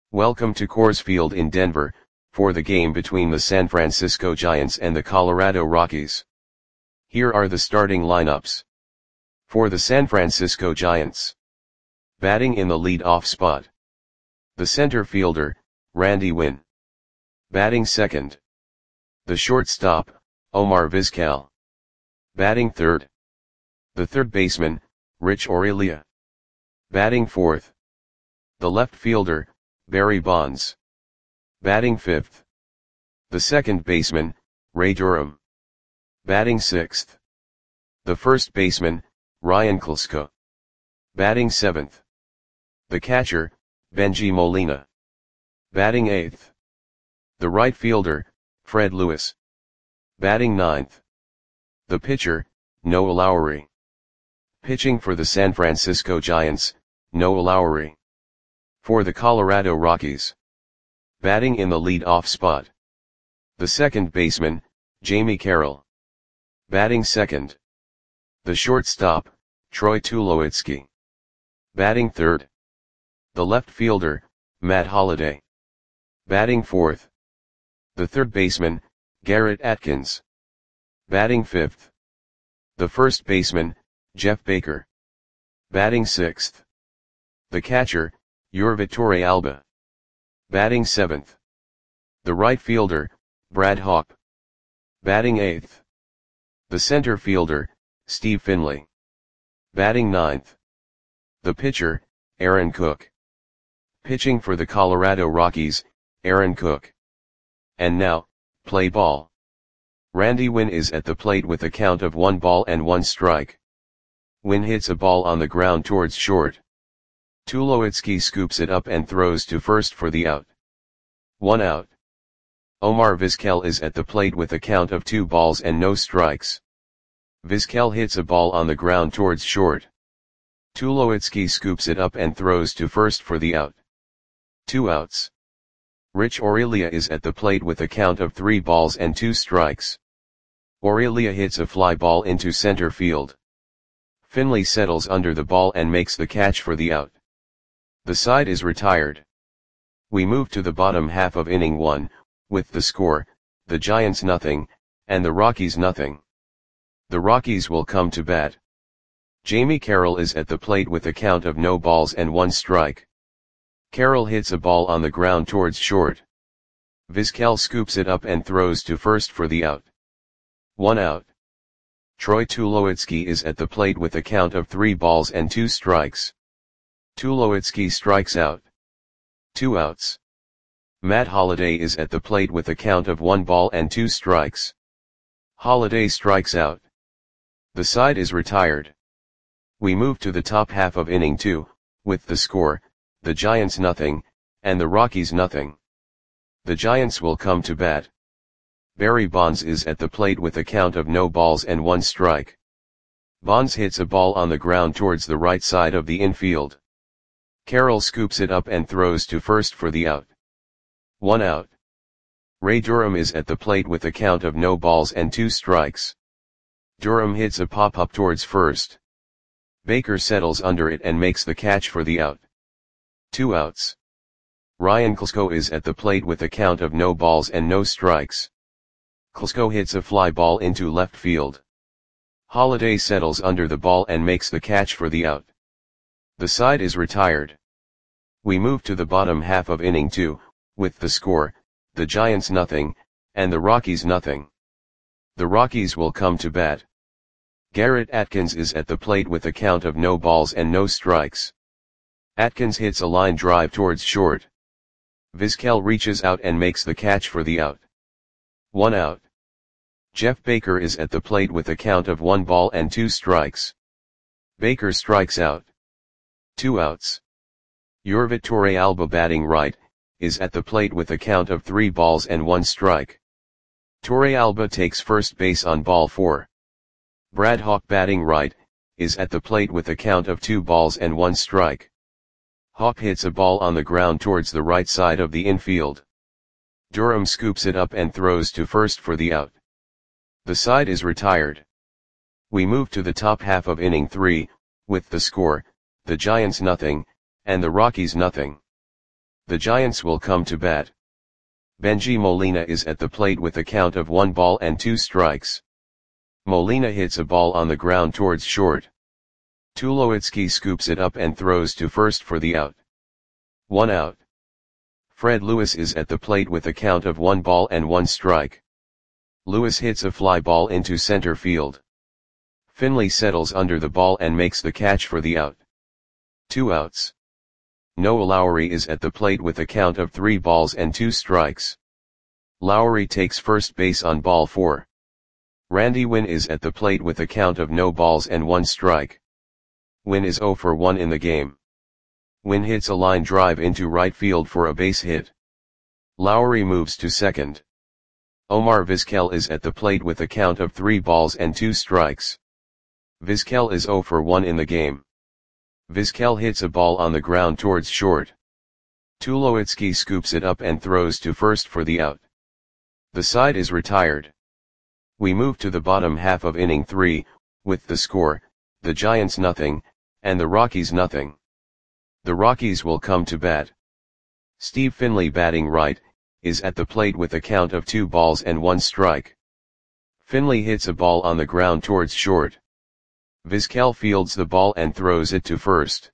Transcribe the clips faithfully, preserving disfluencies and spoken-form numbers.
Welcome to Coors Field in Denver, for the game between the San Francisco Giants and the Colorado Rockies. Here are the starting lineups. For the San Francisco Giants. Batting in the lead-off spot. The center fielder, Randy Winn. Batting second. The shortstop, Omar Vizquel. Batting third. The third baseman, Rich Aurilia. Batting fourth. The left fielder, Barry Bonds. Batting fifth. The second baseman, Ray Durham. Batting sixth. The first baseman, Ryan Klesko. Batting seventh. The catcher, Bengie Molina. Batting eighth. The right fielder, Fred Lewis. Batting ninth. The pitcher, Noah Lowry. Pitching for the San Francisco Giants, Noah Lowry. For the Colorado Rockies. Batting in the lead-off spot. The second baseman, Jamie Carroll. Batting second. The shortstop, Troy Tulowitzki. Batting third. The left fielder, Matt Holliday. Batting fourth. The third baseman, Garrett Atkins. Batting fifth. The first baseman, Jeff Baker. Batting sixth. The catcher, Yurvatore Alba. Batting seventh. The right fielder, Brad Hawpe. Batting eighth. The center fielder, Steve Finley. Batting ninth. The pitcher, Aaron Cook. Pitching for the Colorado Rockies, Aaron Cook. And now, play ball. Randy Winn is at the plate with a count of one ball and one strike. Winn hits a ball on the ground towards short. Tulowitzki scoops it up and throws to first for the out. One out. Omar Vizquel is at the plate with a count of two balls and no strikes. Vizquel hits a ball on the ground towards short. Tulowitzki scoops it up and throws to first for the out. Two outs. Rich Aurilia is at the plate with a count of three balls and two strikes. Aurilia hits a fly ball into center field. Finley settles under the ball and makes the catch for the out. The side is retired. We move to the bottom half of inning one, with the score, the Giants nothing, and the Rockies nothing. The Rockies will come to bat. Jamie Carroll is at the plate with a count of no balls and one strike. Carroll hits a ball on the ground towards short. Vizquel scoops it up and throws to first for the out. One out. Troy Tulowitzki is at the plate with a count of three balls and two strikes. Tulowitzki strikes out. Two outs. Matt Holliday is at the plate with a count of one ball and two strikes. Holliday strikes out. The side is retired. We move to the top half of inning two, with the score, the Giants nothing, and the Rockies nothing. The Giants will come to bat. Barry Bonds is at the plate with a count of no balls and one strike. Bonds hits a ball on the ground towards the right side of the infield. Carroll scoops it up and throws to first for the out. One out. Ray Durham is at the plate with a count of no balls and two strikes. Durham hits a pop-up towards first. Baker settles under it and makes the catch for the out. Two outs. Ryan Klesko is at the plate with a count of no balls and no strikes. Klesko hits a fly ball into left field. Holliday settles under the ball and makes the catch for the out. The side is retired. We move to the bottom half of inning two, with the score, the Giants nothing, and the Rockies nothing. The Rockies will come to bat. Garrett Atkins is at the plate with a count of no balls and no strikes. Atkins hits a line drive towards short. Vizquel reaches out and makes the catch for the out. One out. Jeff Baker is at the plate with a count of one ball and two strikes. Baker strikes out. Two outs. Yurvatore Alba batting right, is at the plate with a count of three balls and one strike. Torre Alba takes first base on ball four. Brad Hawpe batting right, is at the plate with a count of two balls and one strike. Hawpe hits a ball on the ground towards the right side of the infield. Durham scoops it up and throws to first for the out. The side is retired. We move to the top half of inning three, with the score, the Giants nothing, and the Rockies nothing. The Giants will come to bat. Benji Molina is at the plate with a count of one ball and two strikes. Molina hits a ball on the ground towards short. Tulowitzki scoops it up and throws to first for the out. One out. Fred Lewis is at the plate with a count of one ball and one strike. Lewis hits a fly ball into center field. Finley settles under the ball and makes the catch for the out. Two outs. Noah Lowry is at the plate with a count of three balls and two strikes. Lowry takes first base on ball four. Randy Winn is at the plate with a count of no balls and one strike. Winn is oh for one in the game. Winn hits a line drive into right field for a base hit. Lowry moves to second. Omar Vizquel is at the plate with a count of three balls and two strikes. Vizquel is oh for one in the game. Vizquel hits a ball on the ground towards short. Tulowitzki scoops it up and throws to first for the out. The side is retired. We move to the bottom half of inning three, with the score, the Giants nothing, and the Rockies nothing. The Rockies will come to bat. Steve Finley, batting right, is at the plate with a count of two balls and one strike. Finley hits a ball on the ground towards short. Vizquel fields the ball and throws it to first.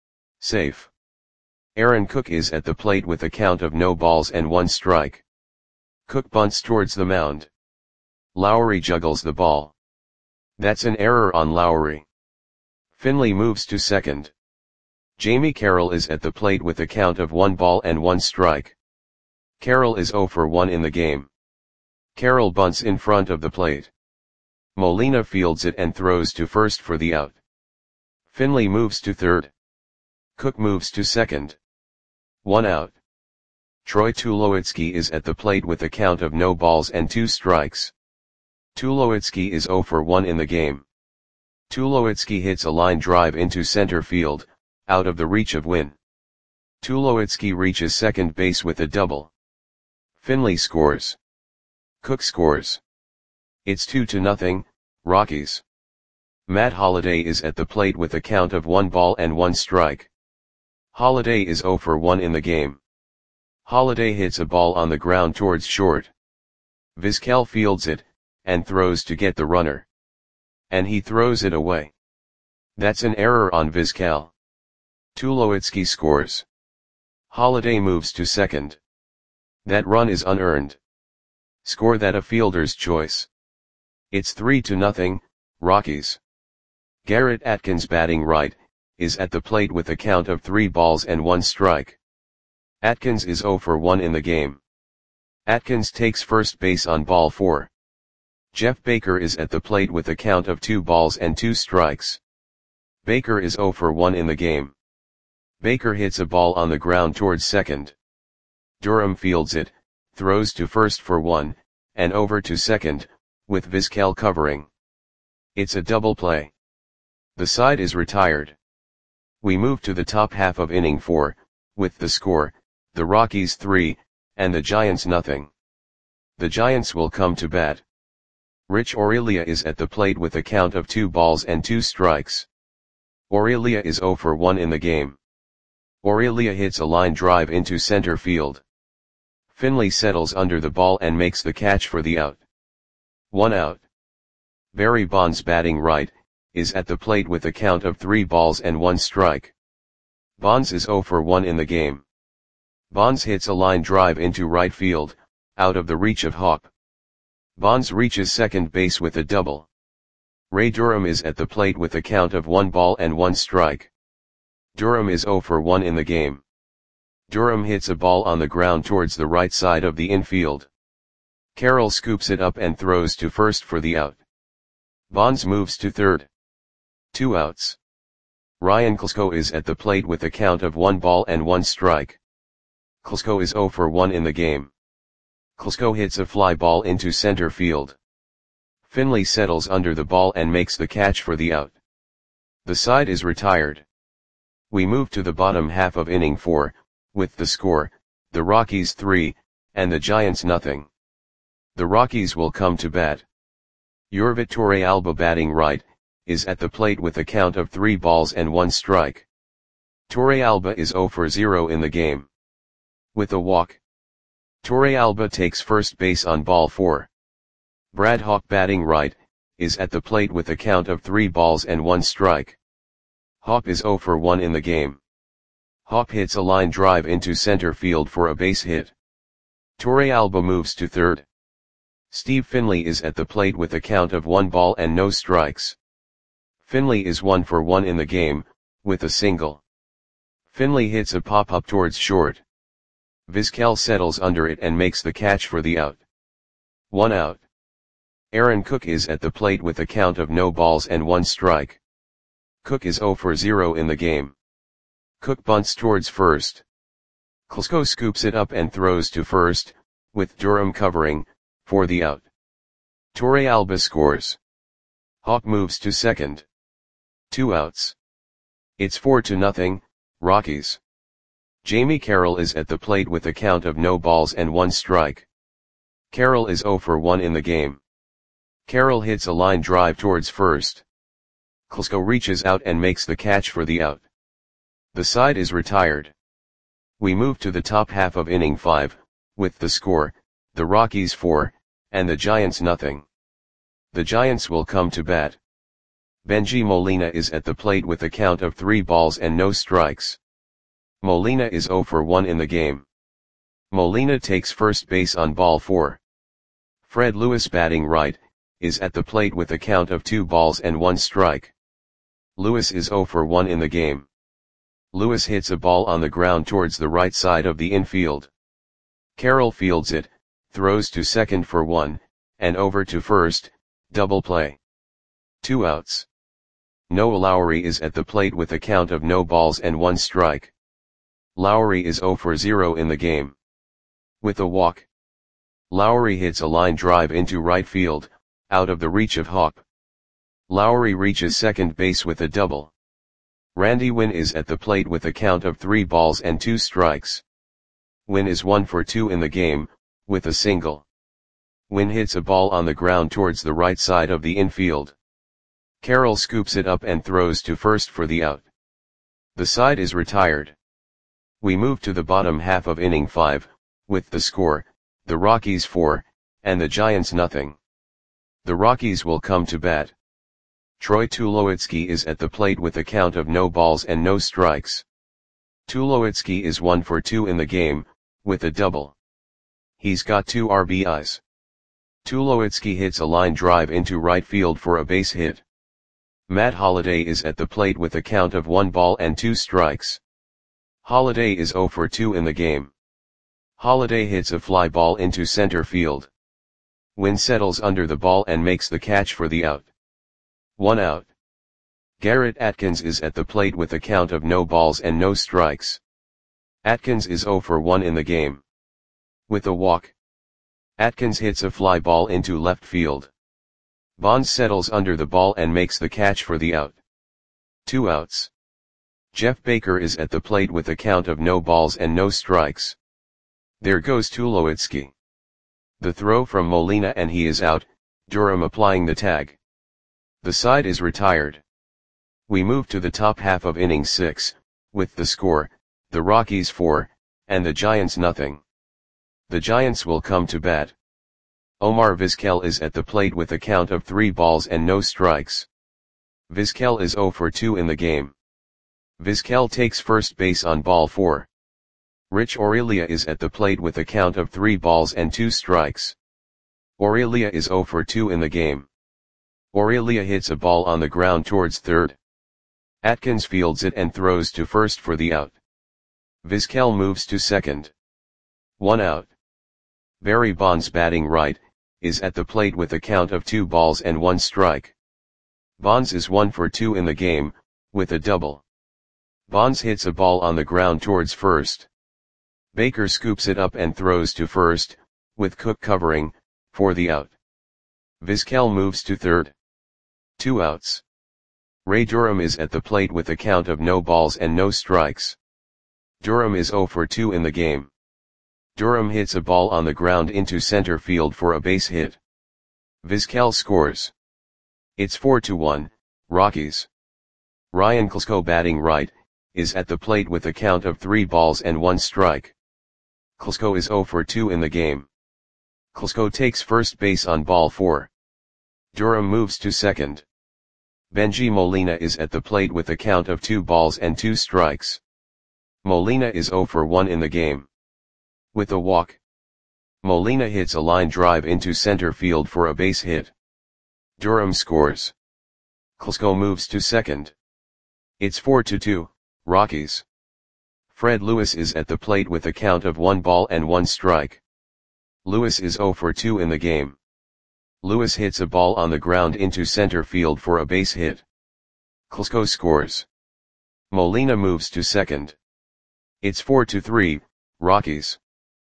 Safe. Aaron Cook is at the plate with a count of no balls and one strike. Cook bunts towards the mound. Lowry juggles the ball. That's an error on Lowry. Finley moves to second. Jamie Carroll is at the plate with a count of one ball and one strike. Carroll is oh for one in the game. Carroll bunts in front of the plate. Molina fields it and throws to first for the out. Finley moves to third. Cook moves to second. One out. Troy Tulowitzki is at the plate with a count of no balls and two strikes. Tulowitzki is oh for one in the game. Tulowitzki hits a line drive into center field, out of the reach of Winn. Tulowitzki reaches second base with a double. Finley scores. Cook scores. It's two to nothing, Rockies. Matt Holliday is at the plate with a count of one ball and one strike. Holliday is oh for one in the game. Holliday hits a ball on the ground towards short. Vizquel fields it, and throws to get the runner. And he throws it away. That's an error on Vizquel. Tulowitzki scores. Holliday moves to second. That run is unearned. Score that a fielder's choice. It's three to nothing, Rockies. Garrett Atkins, batting right, is at the plate with a count of three balls and one strike. Atkins is oh for one in the game. Atkins takes first base on ball four. Jeff Baker is at the plate with a count of two balls and two strikes. Baker is oh for one in the game. Baker hits a ball on the ground towards second. Durham fields it, throws to first for one, and over to second, with Vizquel covering. It's a double play. The side is retired. We move to the top half of inning four, with the score, the Rockies three, and the Giants nothing. The Giants will come to bat. Rich Aurelia is at the plate with a count of two balls and two strikes. Aurelia is oh for one in the game. Aurelia hits a line drive into center field. Finley settles under the ball and makes the catch for the out. One out. Barry Bonds, batting right, is at the plate with a count of three balls and one strike. Bonds is oh for one in the game. Bonds hits a line drive into right field, out of the reach of Hop. Bonds reaches second base with a double. Ray Durham is at the plate with a count of one ball and one strike. Durham is oh for one in the game. Durham hits a ball on the ground towards the right side of the infield. Carroll scoops it up and throws to first for the out. Bonds moves to third. Two outs. Ryan Klesko is at the plate with a count of one ball and one strike. Klesko is oh for one in the game. Klesko hits a fly ball into center field. Finley settles under the ball and makes the catch for the out. The side is retired. We move to the bottom half of inning four, with the score, the Rockies three, and the Giants nothing. The Rockies will come to bat. Yorvit Torrealba, batting right, is at the plate with a count of three balls and one strike. Torrealba is oh for zero in the game. With a walk, Torrealba takes first base on ball four. Brad Hawk batting right, is at the plate with a count of three balls and one strike. Hawk is zero for one in the game. Hawk hits a line drive into center field for a base hit. Torrealba moves to third. Steve Finley is at the plate with a count of one ball and no strikes. Finley is one for one in the game, with a single. Finley hits a pop-up towards short. Vizquel settles under it and makes the catch for the out. One out. Aaron Cook is at the plate with a count of no balls and one strike. Cook is zero for zero in the game. Cook bunts towards first. Klesko scoops it up and throws to first, with Durham covering, for the out. Torrealba scores. Hawk moves to second. Two outs. It's four to nothing, Rockies. Jamie Carroll is at the plate with a count of no balls and one strike. Carroll is zero for one in the game. Carroll hits a line drive towards first. Klesko reaches out and makes the catch for the out. The side is retired. We move to the top half of inning five, with the score, the Rockies four, and the Giants nothing. The Giants will come to bat. Benji Molina is at the plate with a count of three balls and no strikes. Molina is zero for one in the game. Molina takes first base on ball four. Fred Lewis batting right, is at the plate with a count of two balls and one strike. Lewis is zero for one in the game. Lewis hits a ball on the ground towards the right side of the infield. Carroll fields it, throws to second for one, and over to first, double play. Two outs. Noah Lowry is at the plate with a count of no balls and one strike. Lowry is zero for zero in the game. With a walk, Lowry hits a line drive into right field, out of the reach of Hawk. Lowry reaches second base with a double. Randy Winn is at the plate with a count of three balls and two strikes. Winn is one for two in the game, with a single. Winn hits a ball on the ground towards the right side of the infield. Carroll scoops it up and throws to first for the out. The side is retired. We move to the bottom half of inning five, with the score, the Rockies four, and the Giants nothing. The Rockies will come to bat. Troy Tulowitzki is at the plate with a count of no balls and no strikes. Tulowitzki is one for two in the game, with a double. He's got two R B Is. Tulowitzki hits a line drive into right field for a base hit. Matt Holliday is at the plate with a count of one ball and two strikes. Holliday is zero for two in the game. Holliday hits a fly ball into center field. Winn settles under the ball and makes the catch for the out. One out. Garrett Atkins is at the plate with a count of no balls and no strikes. Atkins is zero for one in the game. With a walk, Atkins hits a fly ball into left field. Bonds settles under the ball and makes the catch for the out. Two outs. Jeff Baker is at the plate with a count of no balls and no strikes. There goes Tulowitzki. The throw from Molina and he is out, Durham applying the tag. The side is retired. We move to the top half of inning six, with the score, the Rockies four, and the Giants nothing. The Giants will come to bat. Omar Vizquel is at the plate with a count of three balls and no strikes. Vizquel is zero for two in the game. Vizquel takes first base on ball four. Rich Aurelia is at the plate with a count of three balls and two strikes. Aurelia is zero for two in the game. Aurelia hits a ball on the ground towards third. Atkins fields it and throws to first for the out. Vizquel moves to second. One out. Barry Bonds batting right, is at the plate with a count of two balls and one strike. Bonds is one for two in the game, with a double. Bonds hits a ball on the ground towards first. Baker scoops it up and throws to first, with Cook covering, for the out. Vizquel moves to third. Two outs. Ray Durham is at the plate with a count of no balls and no strikes. Durham is zero for two in the game. Durham hits a ball on the ground into center field for a base hit. Vizquel scores. It's four to one, Rockies. Ryan Klesko batting right, is at the plate with a count of three balls and one strike. Klitschko is zero for two in the game. Klitschko takes first base on ball four. Durham moves to second. Bengie Molina is at the plate with a count of two balls and two strikes. Molina is zero for one in the game. With a walk, Molina hits a line drive into center field for a base hit. Durham scores. Klitschko moves to second. It's four to two, Rockies. Fred Lewis is at the plate with a count of one ball and one strike. Lewis is zero for two in the game. Lewis hits a ball on the ground into center field for a base hit. Klitschko scores. Molina moves to second. It's four to three, Rockies.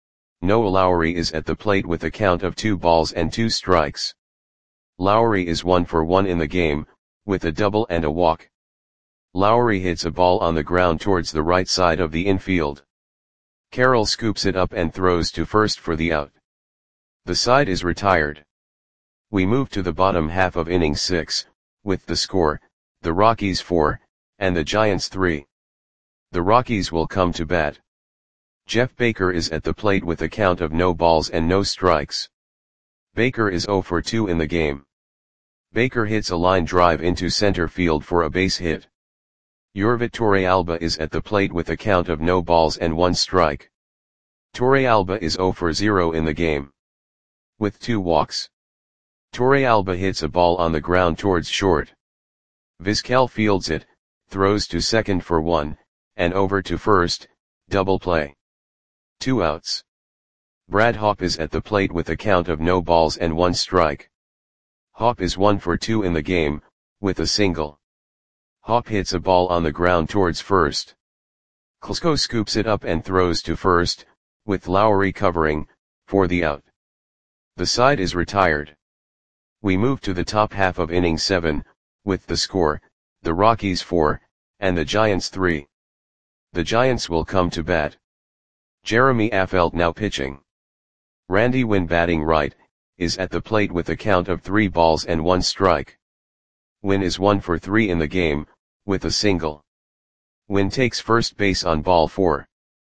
Noah Lowry is at the plate with a count of two balls and two strikes. Lowry is one for one in the game, with a double and a walk. Lowry hits a ball on the ground towards the right side of the infield. Carroll scoops it up and throws to first for the out. The side is retired. We move to the bottom half of inning six, with the score, the Rockies four, and the Giants three. The Rockies will come to bat. Jeff Baker is at the plate with a count of no balls and no strikes. Baker is zero for two in the game. Baker hits a line drive into center field for a base hit. Yorvit Torrealba is at the plate with a count of no balls and one strike. Torrealba is zero for zero in the game. With two walks, Torrealba hits a ball on the ground towards short. Vizquel fields it, throws to second for one, and over to first, double play. Two outs. Brad Hawpe is at the plate with a count of no balls and one strike. Hawpe is one for two in the game, with a single. Hawpe hits a ball on the ground towards first. Klitschko scoops it up and throws to first, with Lowry covering, for the out. The side is retired. We move to the top half of inning seven, with the score, the Rockies four, and the Giants three. The Giants will come to bat. Jeremy Affeldt now pitching. Randy Winn batting right, is at the plate with a count of three balls and one strike. Winn is one for three in the game, with a single. Winn takes first base on ball four.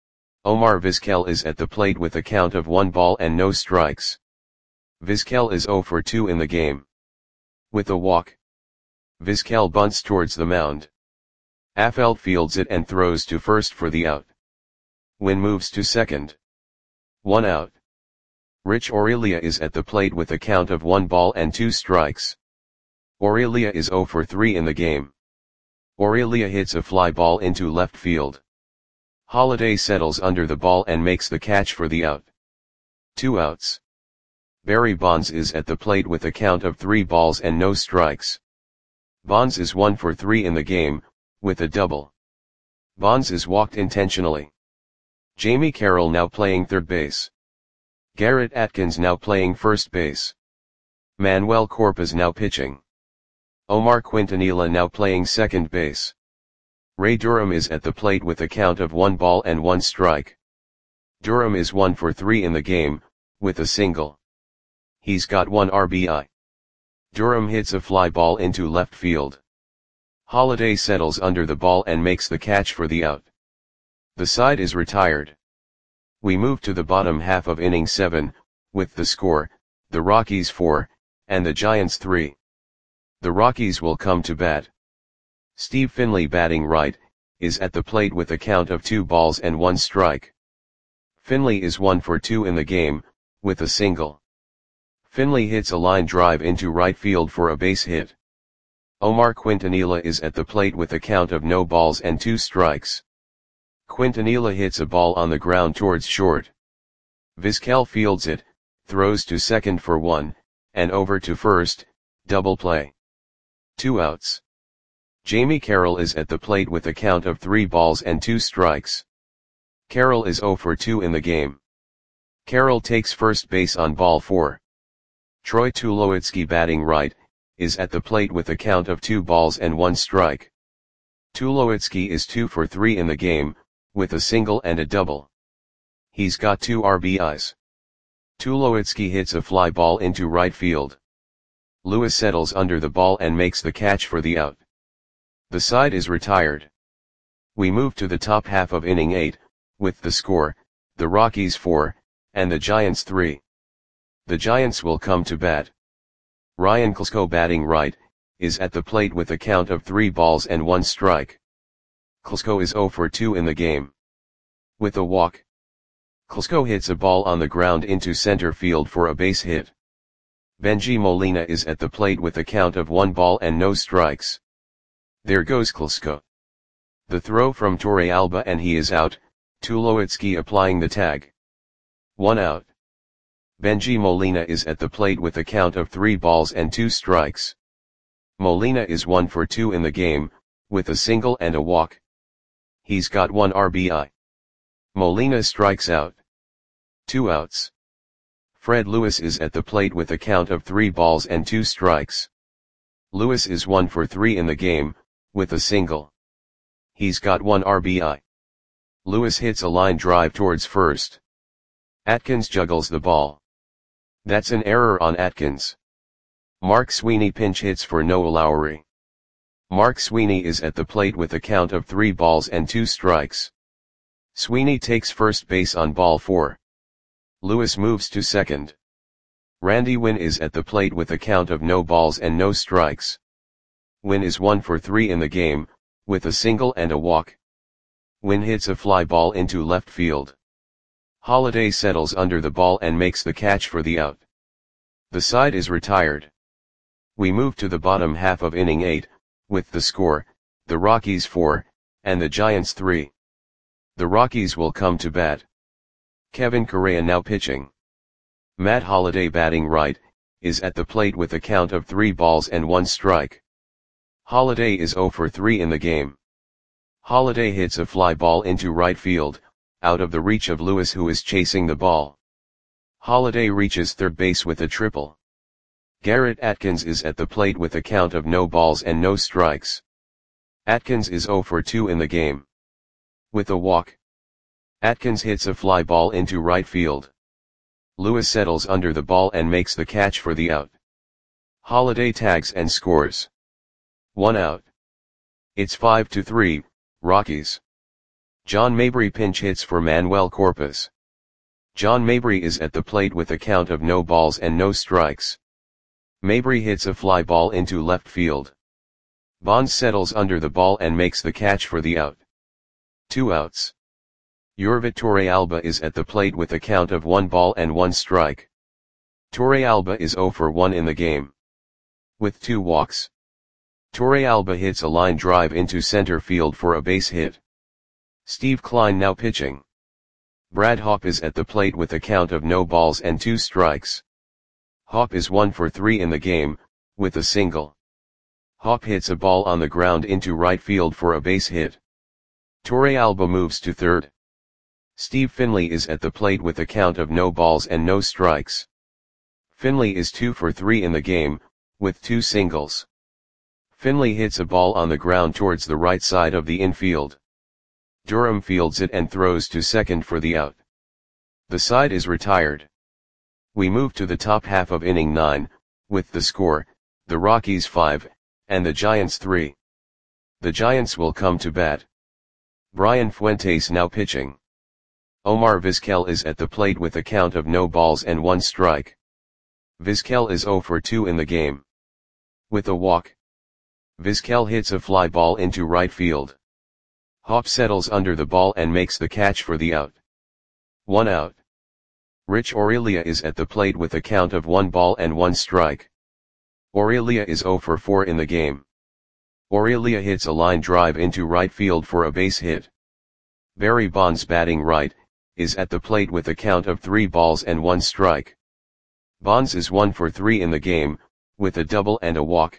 Omar Vizquel is at the plate with a count of one ball and no strikes. Vizquel is zero for two in the game. With a walk, Vizquel bunts towards the mound. Affeldt fields it and throws to first for the out. Winn moves to second. One out. Rich Aurelia is at the plate with a count of one ball and two strikes. Aurelia is zero for three in the game. Aurelia hits a fly ball into left field. Holiday settles under the ball and makes the catch for the out. Two outs. Barry Bonds is at the plate with a count of three balls and no strikes. Bonds is one for three in the game, with a double. Bonds is walked intentionally. Jamie Carroll now playing third base. Garrett Atkins now playing first base. Manuel Corpus now pitching. Omar Quintanilla now playing second base. Ray Durham is at the plate with a count of one ball and one strike. Durham is one for three in the game, with a single. He's got one R B I. Durham hits a fly ball into left field. Holiday settles under the ball and makes the catch for the out. The side is retired. We move to the bottom half of inning seven, with the score, the Rockies four, and the Giants three. The Rockies will come to bat. Steve Finley batting right, is at the plate with a count of two balls and one strike. Finley is one for two in the game, with a single. Finley hits a line drive into right field for a base hit. Omar Quintanilla is at the plate with a count of no balls and two strikes. Quintanilla hits a ball on the ground towards short. Vizquel fields it, throws to second for one, and over to first, double play. Two outs. Jamie Carroll is at the plate with a count of three balls and two strikes. Carroll is zero for two in the game. Carroll takes first base on ball four. Troy Tulowitzki batting right, is at the plate with a count of two balls and one strike. Tulowitzki is two for three in the game, with a single and a double. He's got two R B Is. Tulowitzki hits a fly ball into right field. Lewis settles under the ball and makes the catch for the out. The side is retired. We move to the top half of inning eight, with the score, the Rockies four, and the Giants three. The Giants will come to bat. Ryan Klesko, batting right, is at the plate with a count of three balls and one strike. Klesko is zero for two in the game. With a walk, Klesko hits a ball on the ground into center field for a base hit. Bengie Molina is at the plate with a count of one ball and no strikes. There goes Klesko. The throw from Torre Alba and he is out, Tulowitzki applying the tag. One out. Bengie Molina is at the plate with a count of three balls and two strikes. Molina is one for two in the game, with a single and a walk. He's got one R B I. Molina strikes out. Two outs. Fred Lewis is at the plate with a count of three balls and two strikes. Lewis is one for three in the game, with a single. He's got one R B I. Lewis hits a line drive towards first. Atkins juggles the ball. That's an error on Atkins. Mark Sweeney pinch hits for Noah Lowry. Mark Sweeney is at the plate with a count of three balls and two strikes. Sweeney takes first base on ball four. Lewis moves to second. Randy Winn is at the plate with a count of no balls and no strikes. Winn is one for three in the game, with a single and a walk. Winn hits a fly ball into left field. Holliday settles under the ball and makes the catch for the out. The side is retired. We move to the bottom half of inning eight, with the score, the Rockies four, and the Giants three. The Rockies will come to bat. Kevin Correa now pitching. Matt Holliday, batting right, is at the plate with a count of three balls and one strike. Holliday is zero for three in the game. Holliday hits a fly ball into right field, out of the reach of Lewis, who is chasing the ball. Holliday reaches third base with a triple. Garrett Atkins is at the plate with a count of no balls and no strikes. Atkins is zero for two in the game. With a walk, Atkins hits a fly ball into right field. Lewis settles under the ball and makes the catch for the out. Holliday tags and scores. One out. It's five to three, Rockies. John Mabry pinch hits for Manuel Corpus. John Mabry is at the plate with a count of no balls and no strikes. Mabry hits a fly ball into left field. Bonds settles under the ball and makes the catch for the out. Two outs. Yorvit Torrealba is at the plate with a count of one ball and one strike. Torrealba is zero for one in the game. With two walks, Torrealba hits a line drive into center field for a base hit. Steve Klein now pitching. Brad Hawpe is at the plate with a count of no balls and two strikes. Hawpe is one for three in the game, with a single. Hawpe hits a ball on the ground into right field for a base hit. Torrealba moves to third. Steve Finley is at the plate with a count of no balls and no strikes. Finley is two for three in the game, with two singles. Finley hits a ball on the ground towards the right side of the infield. Durham fields it and throws to second for the out. The side is retired. We move to the top half of inning nine, with the score, the Rockies five, and the Giants three. The Giants will come to bat. Brian Fuentes now pitching. Omar Vizquel is at the plate with a count of no balls and one strike. Vizquel is zero for two in the game. With a walk, Vizquel hits a fly ball into right field. Hawpe settles under the ball and makes the catch for the out. One out. Rich Aurelia is at the plate with a count of one ball and one strike. Aurelia is zero for four in the game. Aurelia hits a line drive into right field for a base hit. Barry Bonds, batting right, is at the plate with a count of three balls and one strike. Bonds is one for three in the game, with a double and a walk.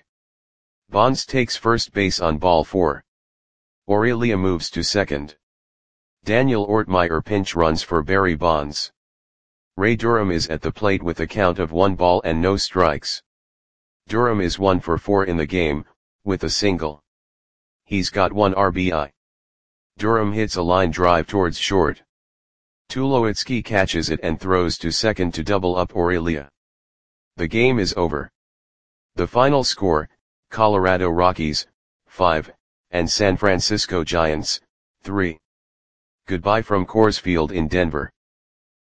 Bonds takes first base on ball four. Aurelia moves to second. Daniel Ortmeyer pinch runs for Barry Bonds. Ray Durham is at the plate with a count of one ball and no strikes. Durham is one for four in the game, with a single. He's got one R B I. Durham hits a line drive towards short. Tulowitzki catches it and throws to second to double up Aurelia. The game is over. The final score, Colorado Rockies, five, and San Francisco Giants, three. Goodbye from Coors Field in Denver.